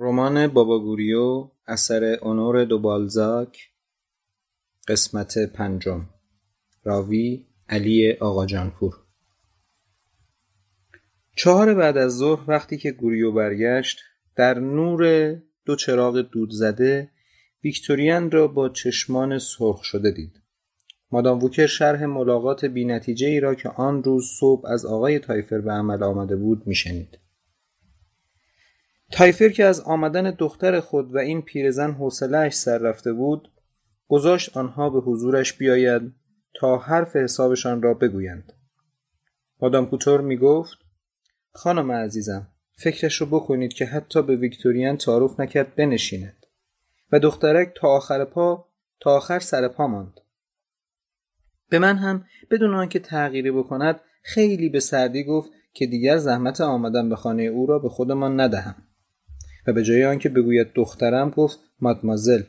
رمان بابا گوریو اثر اونور دو بالزاک، قسمت 5. راوی علی آقاجانپور. 4 بعد از ظهر وقتی که گوریو برگشت، در نور 2 چراغ دود زده ویکتوریان را با چشمان سرخ شده دید. مادام ووکر شرح ملاقات بی نتیجه ای را که آن روز صبح از آقای تایفر به عمل آمده بود میشنید. تایفر که از آمدن دختر خود و این پیرزن حوصله‌اش سر رفته بود، گذاشت آنها به حضورش بیاید تا حرف حسابشان را بگویند. مادام کوتور می گفت: خانم عزیزم، فکرش رو بکنید که حتی به ویکتوریان تعارف نکرد بنشیند و دخترک تا آخر سر پا ماند. به من هم بدون آنکه تغییری بکند خیلی به سردی گفت که دیگر زحمت آمدن به خانه او را به خودمان ندهم و به جای آنکه بگوید دخترم گفت مادمازل.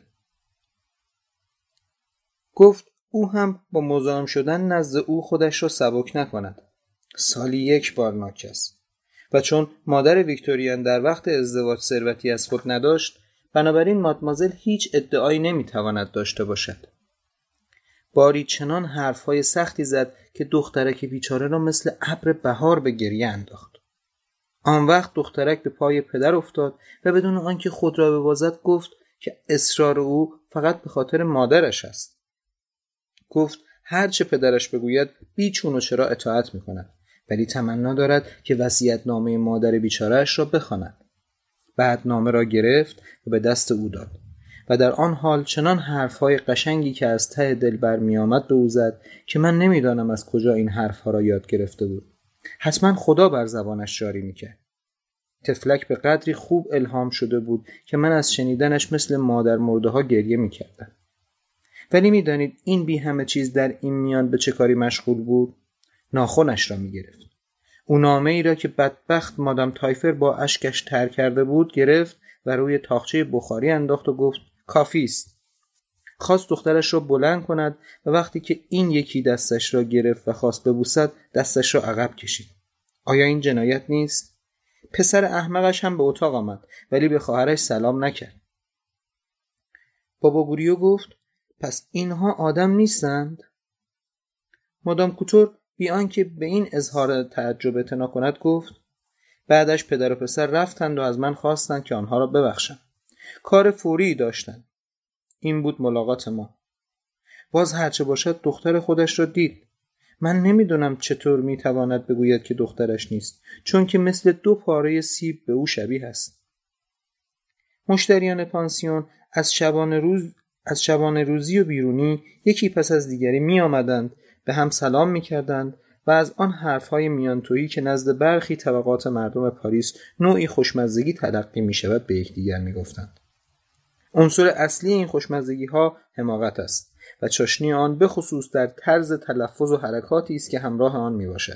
گفت او هم با مزاحم شدن نزد او خودش را سبک نکند. سالی 1 بار ناکس. و چون مادر ویکتوریان در وقت ازدواج ثروتی از خود نداشت، بنابراین مادمازل هیچ ادعایی نمیتواند داشته باشد. باری چنان حرفهای سختی زد که دخترک بیچاره را مثل ابر بهار به گریه انداخت. آن وقت دخترک به پای پدر افتاد و بدون آنکه خود را ببازد گفت که اصرار او فقط به خاطر مادرش است. گفت هرچه پدرش بگوید بیچون و چرا اطاعت میکند، ولی تمنا دارد که وصیت‌نامه مادر بیچاره‌اش را بخواند. بعد نامه را گرفت و به دست او داد و در آن حال چنان حرفهای قشنگی که از ته دل برمی آمد به او زد که من نمیدانم از کجا این حرفها را یاد گرفته بود. حتما خدا بر زبانش جاری میکرد. طفلک به قدری خوب الهام شده بود که من از شنیدنش مثل مادر مرده ها گریه میکردم. ولی میدانید این بی همه چیز در این میان به چه کاری مشغول بود؟ ناخنش را میگرفت. او نامه ای را که بدبخت مادام تایفر با اشکش تر کرده بود گرفت و روی تاقچه بخاری انداخت و گفت کافی است. خواست دخترش را بلند کند و وقتی که این یکی دستش را گرفت و خواست ببوسد دستش را عقب کشید. آیا این جنایت نیست؟ پسر احمقش هم به اتاق آمد ولی به خواهرش سلام نکرد. بابا گوریو گفت پس اینها آدم نیستند؟ مادام کوتور بی آنکه به این اظهار تعجب اعتنا کند گفت بعدش پدر و پسر رفتند و از من خواستند که آنها را ببخشم. کار فوری داشتند. این بود ملاقات ما. باز هرچه باشد دختر خودش را دید. من نمیدونم چطور میتواند بگوید که دخترش نیست، چون که مثل 2 پاره سیب به او شبیه است. مشتریان پانسیون از شبانه روزی و بیرونی یکی پس از دیگری می آمدند، به هم سلام می کردند و از آن حرفهای میانتویی که نزد برخی طبقات مردم پاریس نوعی خوشمزگی تلقی می شود به یکدیگر می گفتند. عنصر اصلی این خوشمزگی ها حماقت است و چاشنی آن به خصوص در طرز تلفظ و حرکاتی است که همراه آن می باشد.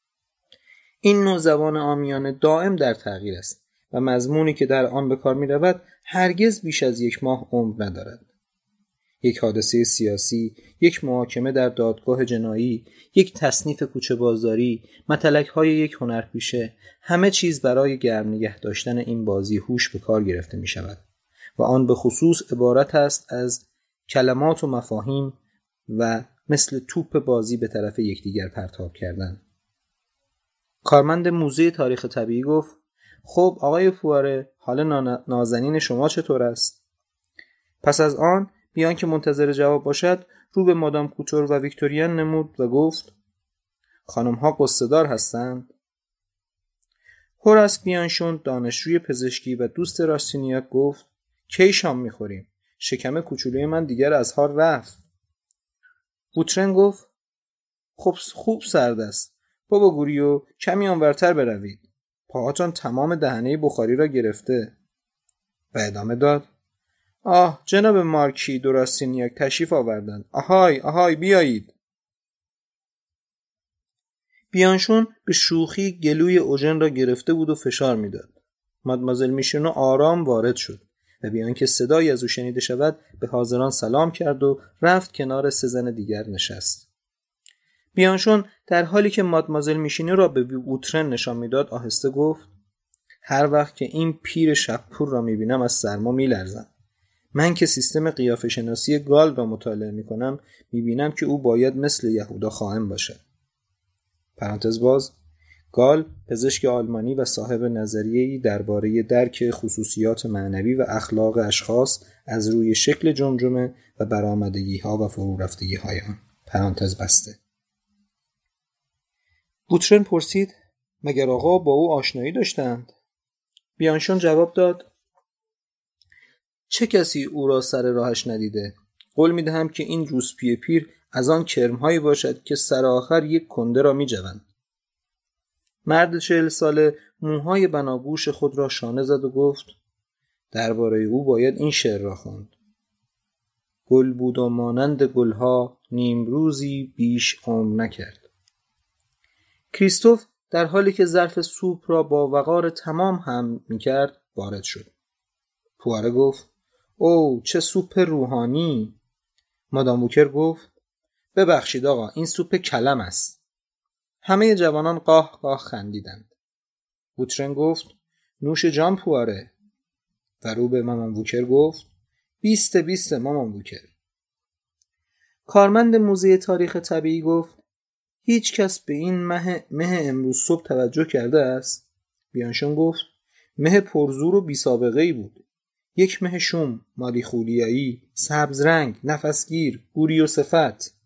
این نوع زبان عامیانه دائم در تغییر است و مضمونی که در آن به کار می رود هرگز بیش از 1 ماه عمر ندارد. یک حادثه سیاسی، یک محاکمه در دادگاه جنایی، یک تصنیف کوچه بازاری، متلک‌های یک هنرپیشه، همه چیز برای گرم نگه داشتن این بازی هوش به کار گرفته می شود و آن به خصوص عبارت است از کلمات و مفاهیم و مثل توپ بازی به طرف یکدیگر پرتاب کردن. کارمند موزه تاریخ طبیعی گفت خب آقای فواره، حال نازنین شما چطور است؟ پس از آن بیان که منتظر جواب باشد رو به مادام کوتور و ویکتوریان نمود و گفت خانم ها قصه دار هستند؟ هوراس بیانشون دانشجوی پزشکی و دوست راستینیاک گفت کی شام میخوریم؟ شکم کوچولوی من دیگر از حال رفت. بوترن گفت خب خوب سرد است. بابا گوریو کمی آنورتر بروید. پاهاتان تمام دهنه بخاری را گرفته. و ادامه داد آه جناب مارکی دو راستینیاک تشریف آوردند. آهای بیایید. بیانشون به شوخی گلوی اوژن را گرفته بود و فشار میداد. مادمازل میشونو آرام وارد شد و بیان که صدایی از او شنیده شود به حاضران سلام کرد و رفت کنار 3 زن دیگر نشست. بیانشون در حالی که مادمازل میشینی را به ووترن نشان میداد آهسته گفت هر وقت که این پیر شب‌پور را می‌بینم از سرما می‌لرزم. من که سیستم قیافه شناسی گال را مطالعه می‌کنم می‌بینم که او باید مثل یهودا خائن باشد. پرانتز باز، گال پزشک آلمانی و صاحب نظریه‌ای درباره درک خصوصیات معنوی و اخلاق اشخاص از روی شکل جمجمه و برآمدگی‌ها و فرورفتگی‌های آن. پرانتز بسته. بوترن پرسید مگر آقا با او آشنایی داشتند؟ بیانشون جواب داد چه کسی او را سر راهش ندیده؟ قول می‌دهم که این روسپی پیر از آن کرم‌هایی باشد که سر آخر یک کنده را می‌جوند. مرد 40 ساله موهای بناگوش خود را شانه زد و گفت درباره او باید این شعر را خواند. گل بود و مانند گلها نیمروزی بیش عمر نکرد. کریستوف در حالی که ظرف سوپ را با وقار تمام هم می‌کرد وارد شد. پواره گفت او چه سوپ روحانی. مادام ووکر گفت ببخشید آقا این سوپ کلم است. همه جوانان قاه قاه خندیدند. بوترن گفت نوش جان پواره و رو به مامان ووکر گفت بیست مامان ووکر. کارمند موزه تاریخ طبیعی گفت هیچ کس به این مه امروز صبح توجه کرده است؟ بیانشون گفت مه پرزور و بی سابقه ای بود. یک مه شوم، مالی خولیایی، سبز رنگ، نفسگیر، گوری و صفت.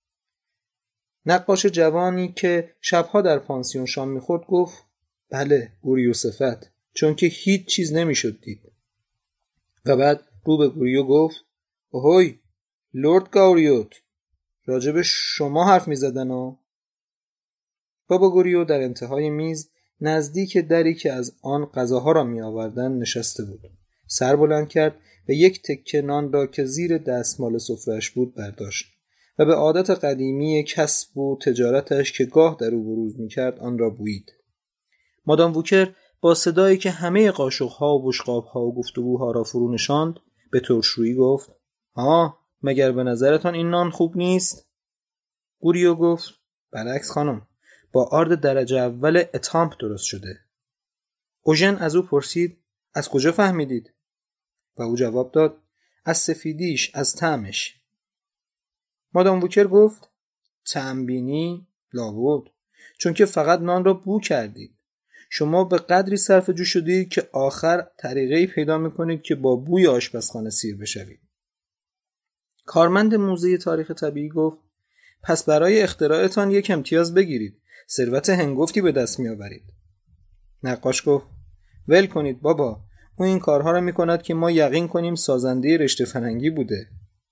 نقاش جوانی که شبها در پانسیون شام میخورد گفت بله گوری و صفت، چون که هیچ چیز نمیشد دید. و بعد رو به گوریو گفت اوهوی لورد گاوریوت راجب شما حرف میزدن ها. بابا گوریو در انتهای میز نزدیک دری که از آن غذاها را می آوردن نشسته بود. سر بلند کرد و یک تکه نان را که زیر دستمال سفره‌اش بود برداشت و به عادت قدیمی کسب و تجارتش که گاه در او بروز می‌کرد آن را بویید. مادام ووکر با صدایی که همه قاشق‌ها و بشقاب‌ها و گفتگوها را فرو نشاند به ترشرویی گفت مگر به نظرتان این نان خوب نیست؟ گوریو گفت برعکس خانم، با آرد درجه اول اتامپ درست شده. اوژن از او پرسید از کجا فهمیدید؟ و او جواب داد از سفیدیش، از طعمش. مادام ووکر گفت طعم بینی؟ لابد، چون که فقط نان را بو کردید. شما به قدری صرف جو شدید که آخر طریقه‌ای پیدا میکنید که با بوی آشپزخانه سیر بشوید. کارمند موزه تاریخ طبیعی گفت پس برای اختراعتان یک امتیاز بگیرید، ثروت هنگفتی به دست میآورید. نقاش گفت ول کنید بابا، او این کارها را میکند که ما یقین کنیم سازنده رشته فرنگی بوده.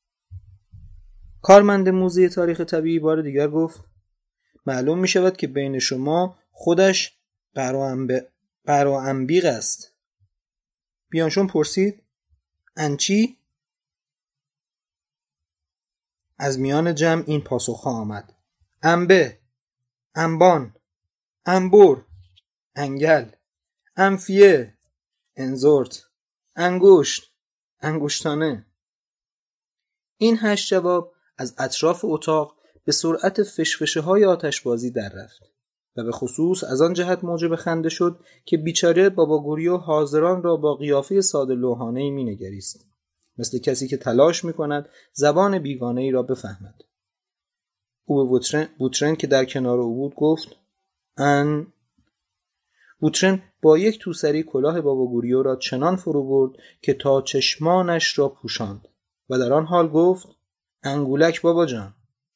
کارمند موزه تاریخ طبیعی بار دیگر گفت معلوم میشود که بین شما خودش قرائنبیق است. بیانشون پرسید انچی؟ از میان جمع این پاسخها آمد انبه، انبان، انبور، انگل، انفیه، انزورت، انگشت، انگشتانه. این 8 جواب از اطراف اتاق به سرعت فشفشه های آتشبازی در رفت و به خصوص از آن جهت موجب خنده شد که بیچاره بابا گوریو حاضران را با قیافه ساده لوحانه‌ای می‌نگریست، مثل کسی که تلاش می‌کند زبان بیگانه‌ای را بفهمد. او به بوترن که در کنار او بود گفت بوترن با یک توسری کلاه بابا گوریو را چنان فرو برد که تا چشمانش را پوشاند و در آن حال گفت انگولک بابا جان.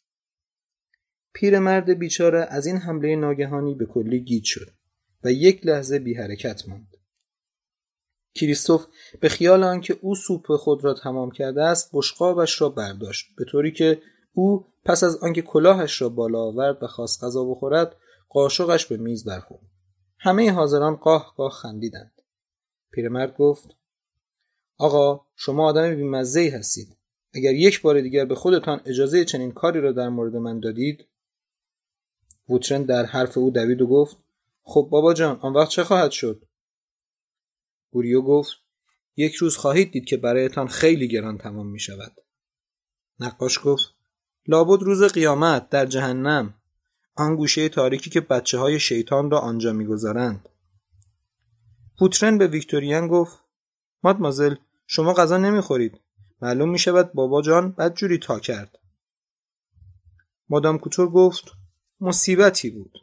پیرمرد بیچاره از این حمله ناگهانی به کلی گیج شد و یک لحظه بی حرکت ماند. کریستوف به خیال آنکه او سوپ خود را تمام کرده است بشقابش را برداشت، به طوری که او پس از آنکه کلاهش را بالا آورد و خواست غذا بخورد قاشقش به میز برخورد. همه حاضران قاه قاه خندیدند. پیرمرد گفت آقا شما آدم بی‌مزه‌ای هستید. اگر یک بار دیگر به خودتان اجازه چنین کاری را در مورد من دادید. بوترن در حرف او دوید و گفت خب بابا جان آن وقت چه خواهد شد؟ گوریو گفت یک روز خواهید دید که برایتان خیلی گران تمام می شود. نقاش گفت لابد روز قیامت در جهنم، آن گوشه تاریکی که بچه‌های شیطان را آنجا می‌گذارند. بوترن به ویکتوریان گفت مادمازل شما غذا نمیخورید. معلوم میشود بابا جان بدجوری تا کرد. مادام کوتور گفت مصیبتی بود.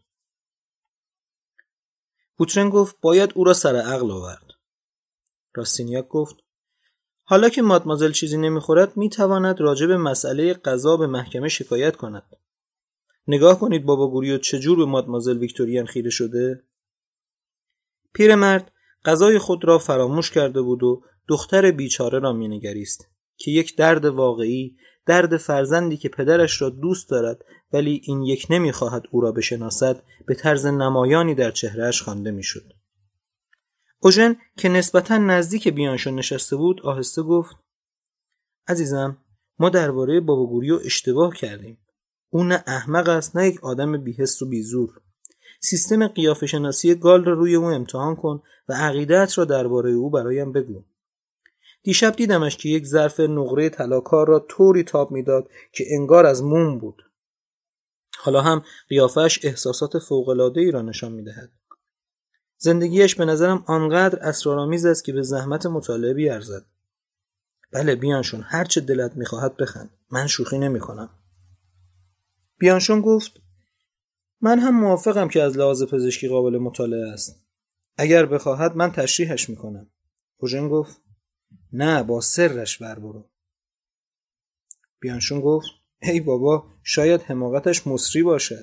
بوترن گفت باید او را سر عقل آورد. راستینیاک گفت حالا که مادمازل چیزی نمیخورد میتواند راجع به مسئله غذا به محکمه شکایت کند. نگاه کنید بابا گوریو چجور به مادمازل ویکتوریان خیره شده. پیرمرد غذای خود را فراموش کرده بود و دختر بیچاره را مینگریست که یک درد واقعی، درد فرزندی که پدرش را دوست دارد ولی این یک نمیخواهد او را بشناسد، به طرز نمایانی در چهرهش خوانده میشد. اوژن که نسبتاً نزدیک بیانشون نشسته بود آهسته گفت عزیزم ما درباره بابا گوریو اشتباه کردیم. او نه احمق است نه یک آدم بی‌حس و بیزور. سیستم قیافه شناسی گال را روی او امتحان کن و عقیده‌ات را درباره او برایم بگو. دیشب دیدمش که یک ظرف نقره طلاکار را طوری تاب میداد که انگار از موم بود. حالا هم قیافه‌اش احساسات فوق‌العاده‌ای را نشان می‌دهد. زندگیش به نظرم آنقدر اسرارآمیز است که به زحمت مطالعه بیارزد. بله بیانشون هر چه دلت می‌خواهد بخند. من شوخی نمی‌کنم. بیانشون گفت من هم موافقم که از لحاظ پزشکی قابل مطالعه است. اگر بخواهد من تشریحش می‌کنم. اوژن گفت نه با سرش برو. بیانشون گفت ای بابا شاید حماقتش مصری باشد.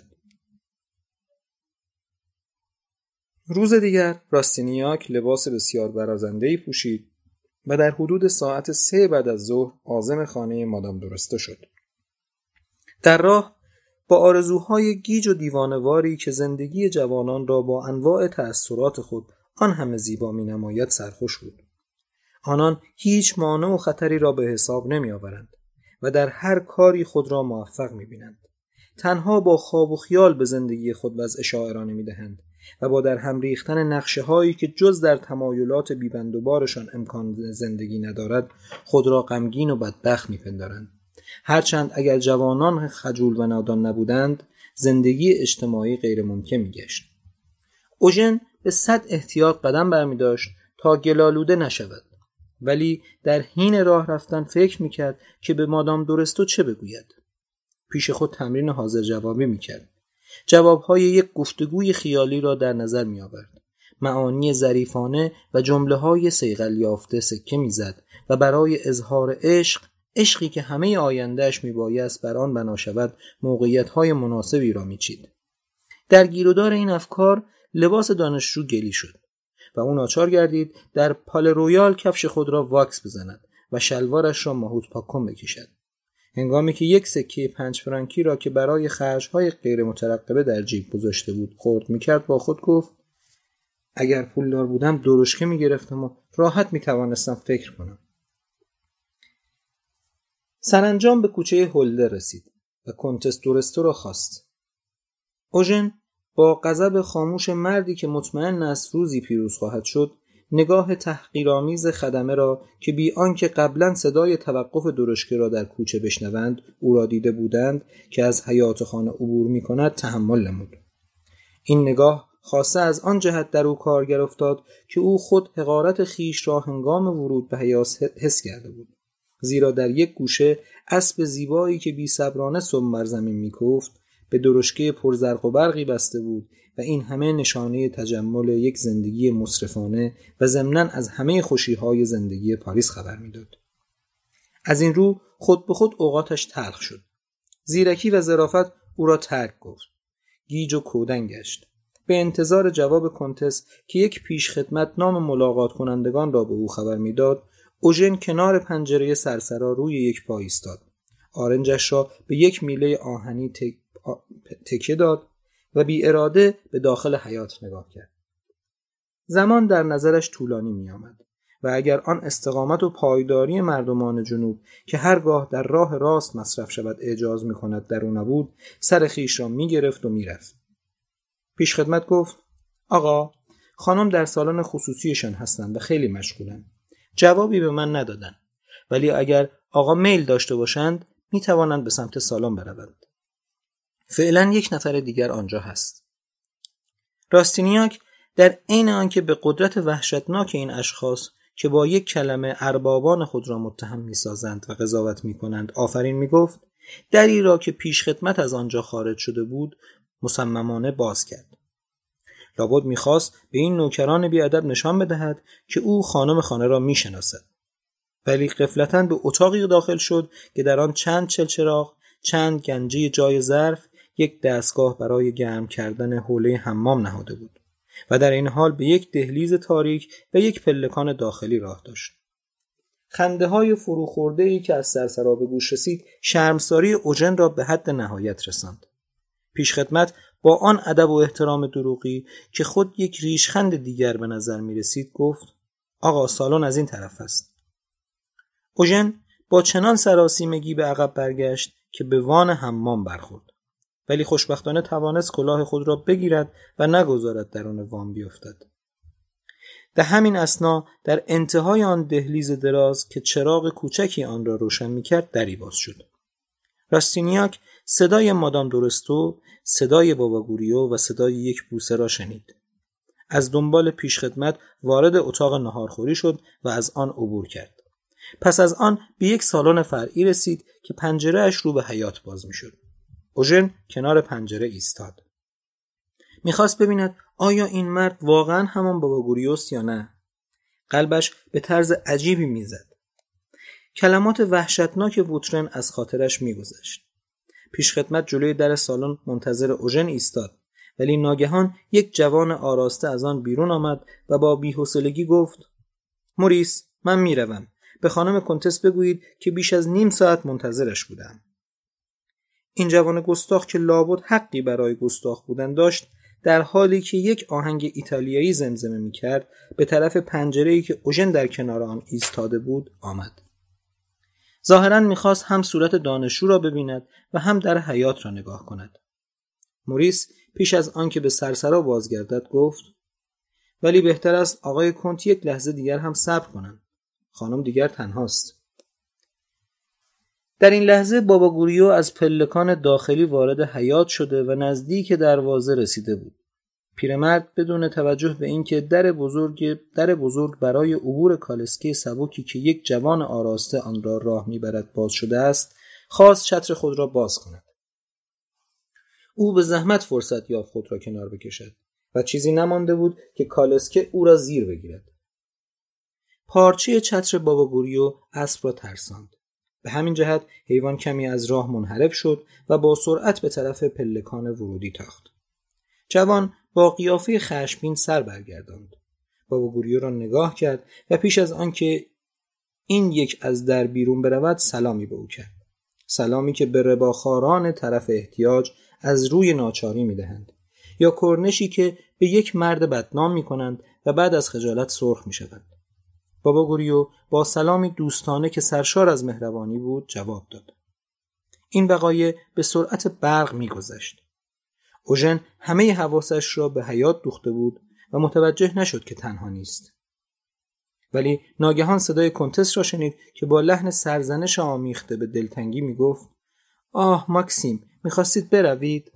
روز دیگر راستینیاک لباس بسیار برازنده‌ای پوشید و در حدود ساعت 3 بعد از ظهر عازم خانه مادام دورستو شد. در راه با آرزوهای گیج و دیوانه‌واری که زندگی جوانان را با انواع تأثیرات خود آن همه زیبا می‌نماید سرخوش بود. آنان هیچ مانع و خطری را به حساب نمی‌آورند و در هر کاری خود را موفق می‌بینند. تنها با خواب و خیال به زندگی خود وضع شاعرانه می‌دهند و با در هم ریختن نقشه‌هایی که جز در تمایلات بی‌بند و بارشان امکان زندگی ندارد خود را غمگین و بدبخت می‌پندارند. هرچند اگر جوانان خجول و نادان نبودند زندگی اجتماعی غیر ممکن می‌گشت. اوژن به 100 احتیاط قدم برمی‌داشت تا گلالوده نشود، ولی در حین راه رفتن فکر می‌کرد که به مادام دورستو چه بگوید. پیش خود تمرین حاضر جوابی می‌کرد. جواب‌های یک گفتگوی خیالی را در نظر می‌آورد. معانی ظریفانه و جمله‌های صیقل یافته سکه می‌زد و برای اظهار عشقی که همه آیندهش میبایست بر آن بنا شود موقعیت‌های مناسبی را میچید. در گیرودار این افکار لباس دانشجو گلی شد و او ناچار گردید در پال رویال کفش خود را واکس بزند و شلوارش را ماهوت پاکن بکشد. هنگامی که یک سکه 5 فرانکی را که برای خرج‌های غیر مترقبه در جیب گذاشته بود خرد میکرد با خود گفت اگر پولدار بودم درشکه میگرفتم و راحت میتوانستم فکر کنم. سرانجام به کوچه هولده رسید و کنتس دورستو را خواست. اوژن با غضب خاموش مردی که مطمئن است روزی پیروز خواهد شد نگاه تحقیرآمیز خدمه را که بی آنکه قبلا صدای توقف درشکه را در کوچه بشنوند او را دیده بودند که از حیاط خانه عبور می کند تحمل نمود. این نگاه خاصه از آن جهت در او کارگر افتاد که او خود حقارت خیش را هنگام ورود به حیاط حس کرده بود، زیرا در یک گوشه اسب زیبایی که بی صبرانه سم بر زمین می‌کوفت به درشکه پرزرق و برقی بسته بود و این همه نشانه تجمل یک زندگی مصرفانه و ضمناً از همه خوشی‌های زندگی پاریس خبر می‌داد. از این رو خود به خود اوقاتش تلخ شد. زیرکی و ظرافت او را ترک گفت. گیج و کودن گشت. به انتظار جواب کنتس که یک پیش خدمت نام ملاقات کنندگان را به او خبر می‌داد، اوژن کنار پنجره سرسرا روی یک پای ایستاد. آرنجش را به یک میله آهنی تکیه داد و بی اراده به داخل حیاط نگاه کرد. زمان در نظرش طولانی می آمد و اگر آن استقامت و پایداری مردمان جنوب که هرگاه در راه راست مصرف شود اعجاز می کند در او نبود، سر خیش را می گرفت و می رفت. پیش خدمت گفت آقا خانم در سالن خصوصیشان هستند و خیلی مشغولند. جوابی به من ندادن، ولی اگر آقا میل داشته باشند می توانند به سمت سالن بروند. فعلا یک نفر دیگر آنجا هست. راستینیاک در عین آنکه به قدرت وحشتناک این اشخاص که با یک کلمه اربابان خود را متهم می‌سازند و قضاوت می‌کنند آفرین می‌گفت، دری را که پیش خدمت از آنجا خارج شده بود مصممانه باز کرد. لابد می‌خواست به این نوکران بی‌ادب نشان بدهد که او خانم خانه را می‌شناسد. ولی غفلتاً به اتاقی داخل شد که در آن چند چلچراغ، چند گنجه جای ظرف، یک دستگاه برای گرم کردن حوله حمام نهاده بود و در این حال به یک دهلیز تاریک و یک پلکان داخلی راه داشت. خنده‌های فروخورده‌ای که از سرسرا به گوش رسید شرمساری اوژن را به حد نهایت رساند. پیشخدمت با آن ادب و احترام دروغی که خود یک ریشخند دیگر به نظر می رسید گفت: آقا سالن از این طرف است. اوژن با چنان سراسیمگی به عقب برگشت که به وان حمام برخورد، ولی خوشبختانه توانست کلاه خود را بگیرد و نگذارد درون وان بیفتد. در همین اثنا در انتهای آن دهلیز دراز که چراغ کوچکی آن را روشن می‌کرد دری باز شد. راستینیاک صدای مادام دورستو، صدای بابا گوریو و صدای یک بوسه را شنید. از دنبال پیشخدمت وارد اتاق ناهارخوری شد و از آن عبور کرد. پس از آن به یک سالن فرعی رسید که پنجره‌اش رو به حیاط باز می‌شد. اوژن کنار پنجره ایستاد. می‌خواست ببیند آیا این مرد واقعاً همان بابا گوریوست یا نه. قلبش به طرز عجیبی می‌زد. کلمات وحشتناک ووترن از خاطرش می‌گذشت. پیشخدمت جلوی در سالن منتظر اوژن ایستاد، ولی ناگهان یک جوان آراسته از آن بیرون آمد و با بی‌حوصلگی گفت: موریس، من میروم. به خانم کنتس بگویید که بیش از نیم ساعت منتظرش بودم. این جوان گستاخ که لابد حقی برای گستاخ بودن داشت، در حالی که یک آهنگ ایتالیایی زمزمه می‌کرد به طرف پنجره‌ای که اوژن در کنار آن ایستاده بود آمد. ظاهراً می‌خواست هم صورت دانشجو را ببیند و هم در حیاط را نگاه کند. موریس پیش از آن که به سرسرا بازگردد گفت: ولی بهتر است آقای کنت یک لحظه دیگر هم صبر کنند. خانم دیگر تنهاست. در این لحظه بابا گوریو از پلکان داخلی وارد حیاط شده و نزدیک دروازه رسیده بود. پیرمرد بدون توجه به اینکه در بزرگ برای عبور کالسکه سبکی که یک جوان آراسته آن را راه میبرد باز شده است، خواست چتر خود را باز کند. او به زحمت فرصت یافت خود را کنار بکشد و چیزی نمانده بود که کالسکه او را زیر بگیرد. پارچه چتر بابا گوریو اسب را ترساند. به همین جهت حیوان کمی از راه منحرف شد و با سرعت به طرف پلکان ورودی تاخت. جوان با قیافه خشمگین سر برگرداند. بابا گوریو را نگاه کرد و پیش از آن که این یک از در بیرون برود سلامی به او کرد. سلامی که به رباخاران طرف احتیاج از روی ناچاری می‌دهند، یا کرنشی که به یک مرد بدنام می‌کنند و بعد از خجالت سرخ می‌شوند. بابا گوریو با سلامی دوستانه که سرشار از مهربانی بود جواب داد. این وقایع به سرعت برق می‌گذشت. اوژن همه حواسش را به حیاط دوخته بود و متوجه نشد که تنها نیست. ولی ناگهان صدای کنتس را شنید که با لحن سرزنش آمیخته به دلتنگی می‌گفت: آه ماکسیم، می‌خواستید بروید؟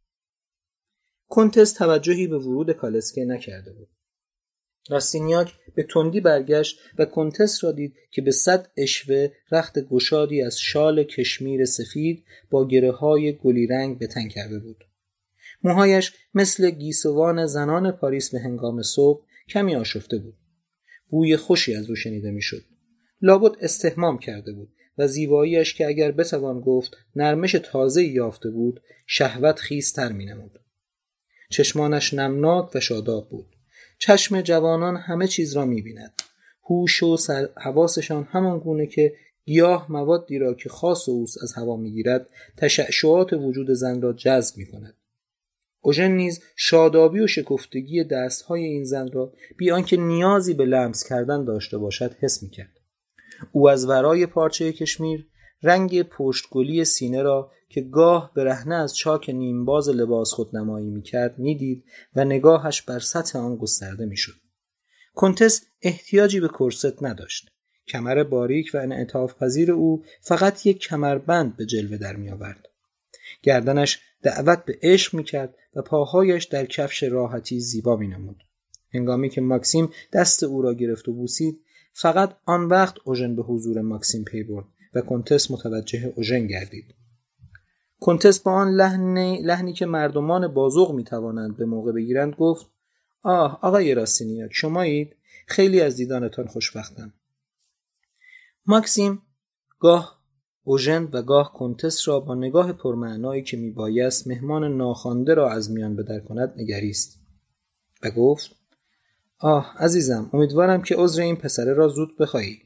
کنتس توجهی به ورود کالسکه نکرده بود. راستینیاک به تندی برگشت و کنتس را دید که به 100 اشوه رخت گشادی از شال کشمیر سفید با گره‌های گلی رنگ به تن کرده بود. موهایش مثل گیسوان زنان پاریس به هنگام صبح کمی آشفته بود. بوی خوشی از او شنیده میشد. لابد استحمام کرده بود و زیباییش که اگر بتوان گفت نرمش تازه‌ای یافته بود، شهوت خیزتر می‌نمود. چشمانش نمناک و شاداب بود. چشم جوانان همه چیز را می‌بیند. هوش و حواسشان همان گونه که گیاه موادی را که خاص اوست از هوا می‌گیرد، تشعشعات وجود زن را جذب می‌کند. اوژن نیز شادابی و شکفتگی دستهای این زن را بی آنکه نیازی به لمس کردن داشته باشد حس می‌کرد. او از ورای پارچه کشمیر رنگ پشتگلی سینه را که گاه برهنه از چاک نیمباز لباس خود نمایی می‌کرد می‌دید و نگاهش بر سطح آن گسترده می‌شد. کنتس احتیاجی به کرست نداشت. کمر باریک و انعطاف پذیر او فقط یک کمربند به جلوه در می‌آورد. گردنش دعوت به عشق می‌کرد و پاهایش در کفش راحتی زیبا می‌نمود. هنگامی که ماکسیم دست او را گرفت و بوسید، فقط آن وقت اوژن به حضور ماکسیم پی برد و کنتس متوجه اوژن گردید. کنتس با آن لحنی که مردمان بازوق میتوانند به موقع بگیرند گفت: آه آقای راستینیاک، شمایید؟ خیلی از دیدانتان خوشبختم. ماکسیم گاه اوژن و گاه کنتس را با نگاه پرمعنایی که میبایست مهمان ناخوانده را از میان بدر کند نگریست و گفت: آه عزیزم، امیدوارم که عذر این پسره را زود بخواهی.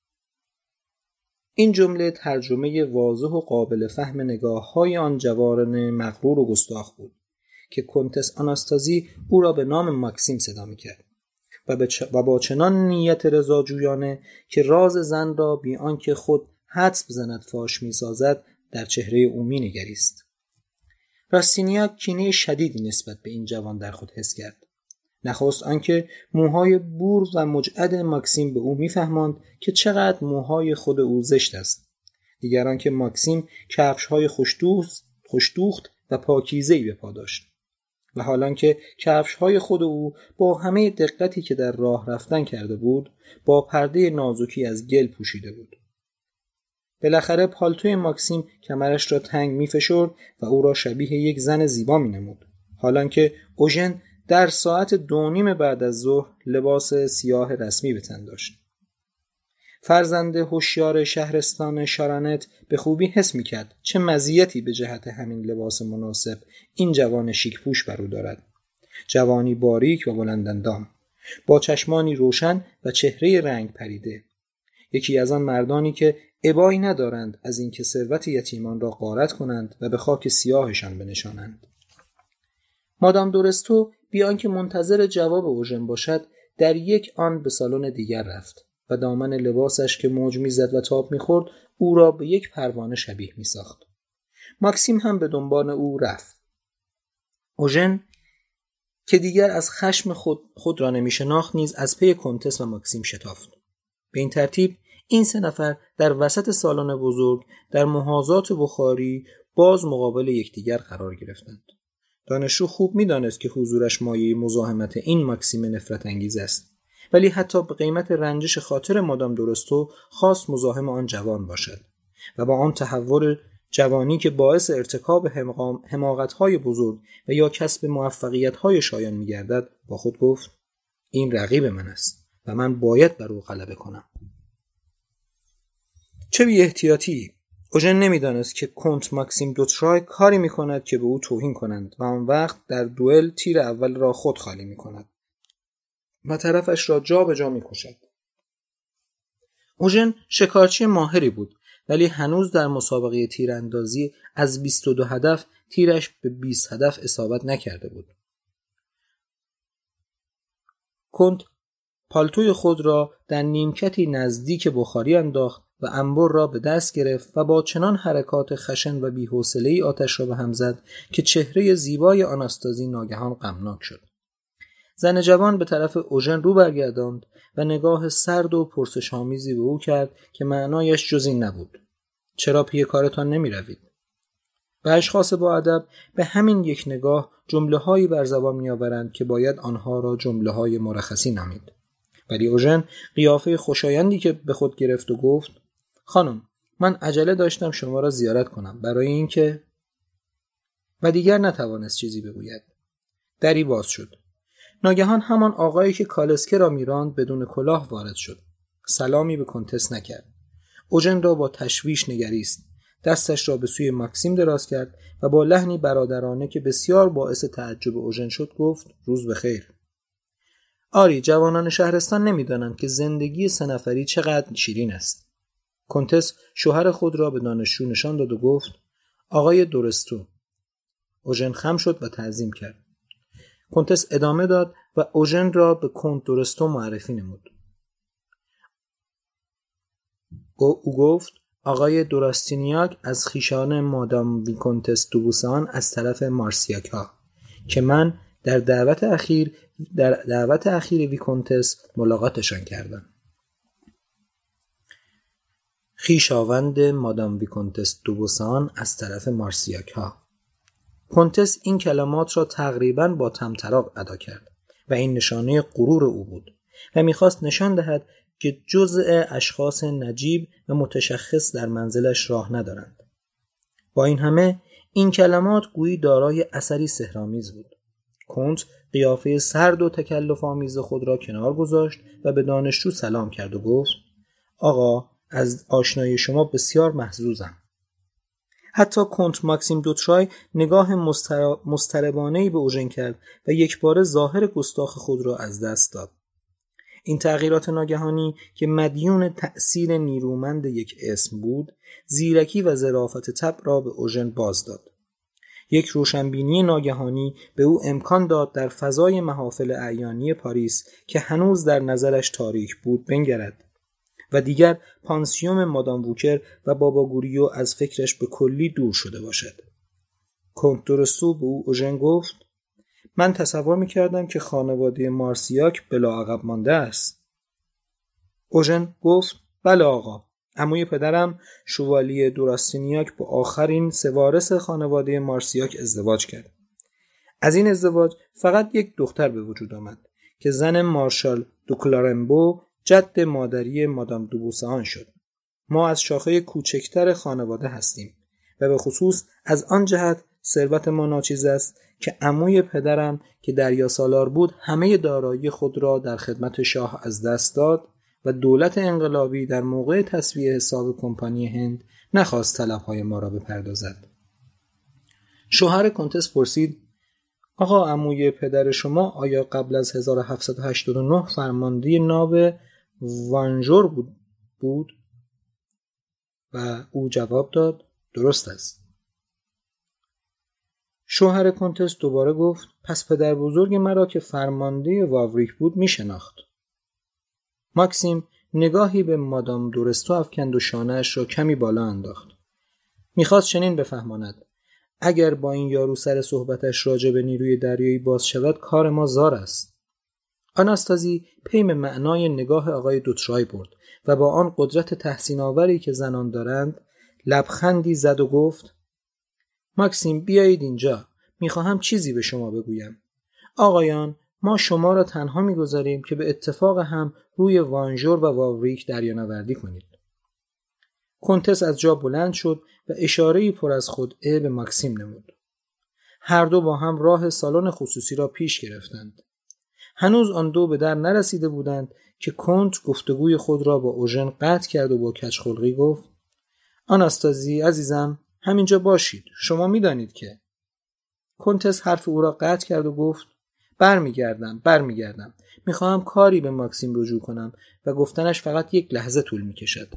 این جمله ترجمه واضح و قابل فهم نگاه‌های آن جوان مغرور و گستاخ بود که کنتس آناستازی او را به نام ماکسیم صدا می‌کرد و با چنان نیت رضاجویانه که راز زن را بی آنکه خود حدس بزند فاش می‌سازد در چهره او می‌نگریست. راستینیاک کینه شدیدی نسبت به این جوان در خود حس کرد. نخست آنکه موهای بور و مجعد ماکسیم به او میفهماند که چقدر موهای خود او زشت است. دیگر آنکه ماکسیم کفش‌های خوش‌دوخت و پاکیزه‌ای به پا داشت و حالان که کفش‌های خود او با همه دقتی که در راه رفتن کرده بود با پرده نازکی از گل پوشیده بود. بالاخره پالتوی ماکسیم کمرش را تنگ می‌فشرد و او را شبیه یک زن زیبا می‌نمود، حالان که اوژن در ساعت 2:30 بعد از ظهر لباس سیاه رسمی به تن داشت. فرزند هوشیار شهرستان شارانت به خوبی حس می‌کرد چه مزیتی به جهت همین لباس مناسب این جوان شیک‌پوش بر او دارد. جوانی باریک و بلنداندام، با چشمانی روشن و چهره رنگ پریده. یکی از آن مردانی که ابایی ندارند از اینکه ثروت یتیمان را غارت کنند و به خاک سیاهشان بنشانند. مادام دورستو بی آنکه منتظر جواب اوژن باشد در یک آن به سالن دیگر رفت و دامن لباسش که موج میزد و تاب میخورد او را به یک پروانه شبیه میساخت. ماکسیم هم به دنبال او رفت. اوژن که دیگر از خشم خود را نمیشناخت نیز از پی کنتس و ماکسیم شتافت. به این ترتیب این سه نفر در وسط سالن بزرگ در محاذات بخاری باز مقابل یکدیگر قرار گرفتند. دانشجو خوب می‌دانست که حضورش مایه مزاحمت این ماکسیم نفرت انگیز است، ولی حتی به قیمت رنجش خاطر مادام دورستو خواست مزاحم آن جوان باشد و با آن تحول جوانی که باعث ارتکاب حماقت‌های بزرگ و یا کسب موفقیت‌های شایان می‌گردد با خود گفت: این رقیب من است و من باید بر او غلبه کنم. چه بی احتیاطی! اوژن نمیدانست که کنت ماکسیم دوترای کاری میکند که به او توهین کنند و آن وقت در دوئل تیر اول را خود خالی میکند و طرفش را جا به جا میکشد. اوژن شکارچی ماهری بود، ولی هنوز در مسابقه تیراندازی از 22 هدف تیرش به 20 هدف اصابت نکرده بود. کنت پالتوی خود را در نیمکتی نزدیک بخاری انداخت و انبر را به دست گرفت و با چنان حرکات خشن و بی‌حوصله‌ای آتش را به هم زد که چهره زیبای آناستازی ناگهان غمناک شد. زن جوان به طرف اوژن رو برگرداند و نگاه سرد و پرسش‌آمیزی به او کرد که معنایش جز این نبود: چرا پی کارتان نمی روید؟ و اشخاص با ادب به همین یک نگاه جمله‌هایی بر زبان می‌آورند که باید آنها را جمله‌های مرخصی نامید. ولی اوژن قیافه خوشایندی که به خود گرفت و گفت: خانم، من عجله داشتم شما را زیارت کنم برای اینکه... و دیگر نتوانست چیزی بگوید. دری باز شد. ناگهان همان آقایی که کالسکه را میراند بدون کلاه وارد شد. سلامی به کنتس نکرد. اوژن را با تشویش نگریست. دستش را به سوی ماکسیم دراز کرد و با لحنی برادرانه که بسیار باعث تعجب اوژن شد گفت: روز بخیر. آری، جوانان شهرستان نمیدانند که زندگی سه نفری چقدر شیرین است. کنتس شوهر خود را به دانشجو نشان داد و گفت: آقای دورستو. اوژن خم شد و تعظیم کرد. کنتس ادامه داد و اوژن را به کنت دورستو معرفی نمود. او گفت: آقای دوراستینیاک از خویشان مادام ویکونتس دوبوسان از طرف مارسیاکا که من در دعوت اخیر ویکونتس ملاقاتشان کردم. خویشاوند مادام ویکونتس دوبوسان از طرف مارسیاکا. کنتس این کلمات را تقریباً با طمطراق ادا کرد و این نشانه غرور او بود و می‌خواست نشان دهد که جزء اشخاص نجیب و متشخص در منزلش راه ندارند. با این همه این کلمات گویی دارای اثری سحرآمیز بود. کنت قیافه سرد و تکلف آمیز خود را کنار گذاشت و به دانشجو سلام کرد و گفت: آقا، از آشنایی شما بسیار محظوظم. حتی کنت ماکسیم دوترای نگاه مضطربانه‌ای به اوژن کرد و یکباره ظاهر گستاخ خود را از دست داد. این تغییرات ناگهانی که مدیون تأثیر نیرومند یک اسم بود، زیرکی و ظرافت طبع را به اوژن باز داد. یک روشنبینی ناگهانی به او امکان داد در فضای محافل اعیانی پاریس که هنوز در نظرش تاریک بود بنگرد و دیگر پانسیون مادام ووکر و بابا گوریو از فکرش به کلی دور شده باشد. کنت دورستو به او اوژن گفت: من تصور می‌کردم که خانواده مارسیاک بلا عقب مانده است. اوژن گفت: بله آقا، عموی پدرم شوالیه دوراستینیاک با آخرین سه وارث خانواده مارسیاک ازدواج کرد. از این ازدواج فقط یک دختر به وجود آمد که زن مارشال دوکلارمبو، جد مادری مادام دوبوسان شد. ما از شاخه کوچکتر خانواده هستیم و به خصوص از آن جهت ثروت ما ناچیز است که عموی پدرم که دریاسالار بود همه دارایی خود را در خدمت شاه از دست داد و دولت انقلابی در موقع تسویه حساب کمپانی هند نخواست طلبهای ما را بپردازد. شوهر کنتس پرسید: آقا، عموی پدر شما آیا قبل از 1789 فرمانده ناو وانژور بود؟ و او جواب داد: درست است. شوهر کنتس دوباره گفت: پس پدر بزرگ مرا که فرمانده واوریک بود می شناخت. ماکسیم نگاهی به مادام دورستو افکند و شانه‌اش را کمی بالا انداخت. میخواست چنین بفهماند: اگر با این یارو سر صحبتش راجع به نیروی دریایی باز شود کار ما زار است. آناستازی پیم معنای نگاه آقای دوترای برد و با آن قدرت تحسین آوری که زنان دارند لبخندی زد و گفت: ماکسیم، بیایید اینجا، میخواهم چیزی به شما بگویم. آقایان، ما شما را تنها میگذاریم که به اتفاق هم روی وانژور و واوریک دریانوردی کنید. کنتس از جا بلند شد و اشاره‌ای پر از خودعه به ماکسیم نمود. هر دو با هم راه سالن خصوصی را پیش گرفتند. هنوز آن دو به در نرسیده بودند که کنت گفتگوی خود را با اوژن قطع کرد و با کجخلقی گفت: آناستازی عزیزم، همینجا باشید، شما میدانید که. کنتس حرف او را قطع کرد و گفت: برمیگردم. میخواهم کاری به ماکسیم رجوع کنم و گفتنش فقط یک لحظه طول میکشد.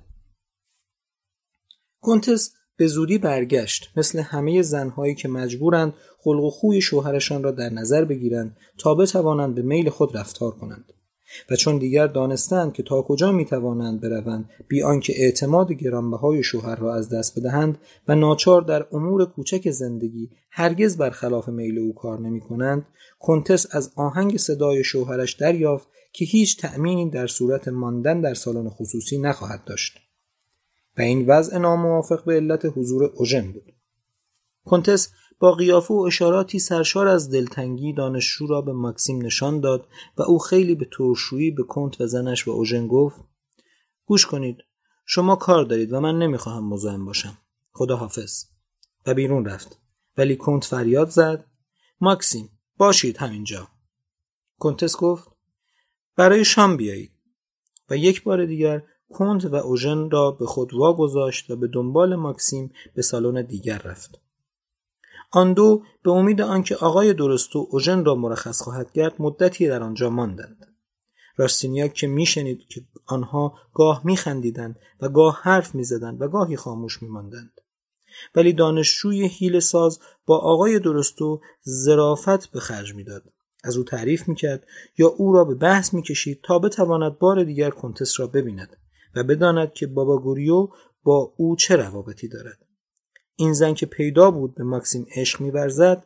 کنتس به زودی برگشت، مثل همه زنهایی که مجبورند خلق و خوی شوهرشان را در نظر بگیرند تا بتوانند به میل خود رفتار کنند و چون دیگر دانستند که تا کجا میتوانند بروند بی آنکه اعتماد گرانبهای شوهر را از دست بدهند و ناچار در امور کوچک زندگی هرگز برخلاف میل او کار نمی کنند، کنتس از آهنگ صدای شوهرش دریافت که هیچ تأمینی در صورت ماندن در سالن خصوصی نخواهد داشت و این وضع ناموافق به علت حضور اوژن بود. کنتس با قیافه و اشاراتی سرشار از دلتنگی دانشجو را به ماکسیم نشان داد و او خیلی به ترشویی به کنت و زنش و اوژن گفت: گوش کنید، شما کار دارید و من نمیخواهم مزاحم باشم. خدا حافظ. و بیرون رفت. ولی کنت فریاد زد: ماکسیم، باشید همینجا. کنتس گفت: برای شام بیایید. و یک بار دیگر کنت و اوژن را به خود واگذاشت و به دنبال ماکسیم به سالن دیگر رفت. آن دو به امید آنکه آقای دورستو اوژن را مرخص خواهد کرد مدتی در آنجا ماندند. راستینیاک که میشنید که آنها گاه میخندیدند و گاه حرف میزدند و گاهی خاموش میماندند. ولی دانشجوی حیله ساز با آقای دورستو ظرافت به خرج میداد. از او تعریف میکرد یا او را به بحث میکشید تا بتواند بار دیگر کنتس را ببیند و بداند که بابا گوریو با او چه روابطی دارد. این زن که پیدا بود به ماکسیم عشق می‌ورزد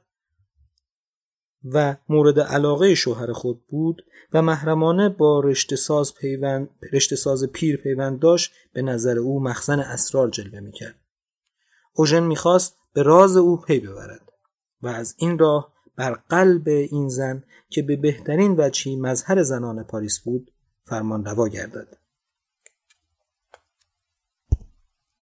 و مورد علاقه شوهر خود بود و محرمانه با رشته ساز پیر پیوند داشت، به نظر او مخزن اسرار جلوه می‌کرد. اوژن می‌خواست به راز او پی ببرد و از این راه بر قلب این زن که به بهترین وجهی مظهر زنان پاریس بود فرمان روا گردد.